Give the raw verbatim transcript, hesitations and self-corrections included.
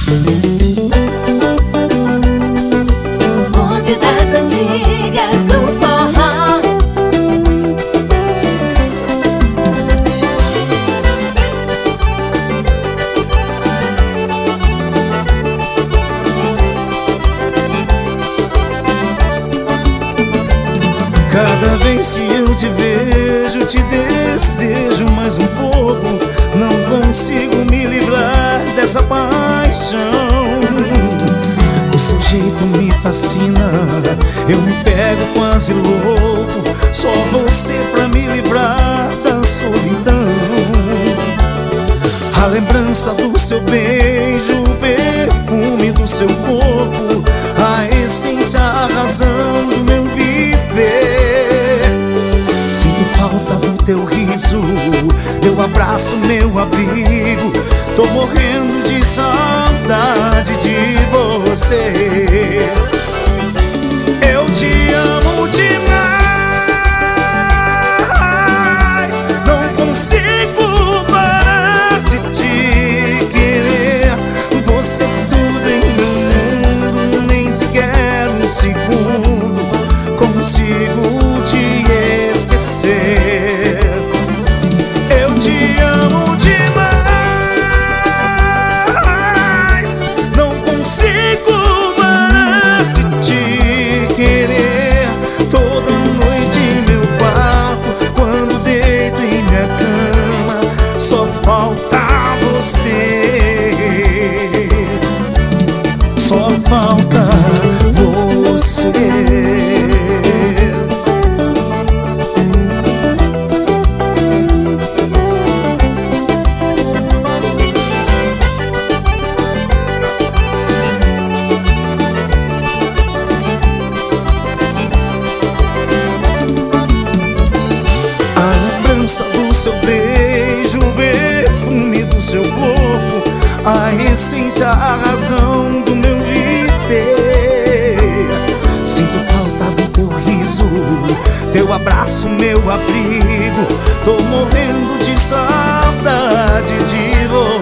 Bonde das antigas do forró. Cada vez que eu te vejo, te desejo mais um pouco. Não consigo me livrar dessa paixão. O seu jeito me fascina, eu me pego quase louco. Só você pra me livrar da solidão. A lembrança do seu beijo, o perfume do seu corpo, a essência, a razão do meu viver. Sinto falta do teu riso, teu abraço, meu abrigo. Tô morrendo de saudade de você. Eu te amo demais, não consigo parar de te querer. Você é tudo em meu mundo, nem sequer um segundo consigo te esquecer. Eu te amo demais, não consigo parar de te querer. Toda noite em meu quarto, quando deito em minha cama, só falta você. Só falta você. Do seu beijo, o perfume do seu corpo, a essência, a razão do meu viver. Sinto falta do teu riso, teu abraço, meu abrigo. Tô morrendo de saudade de você.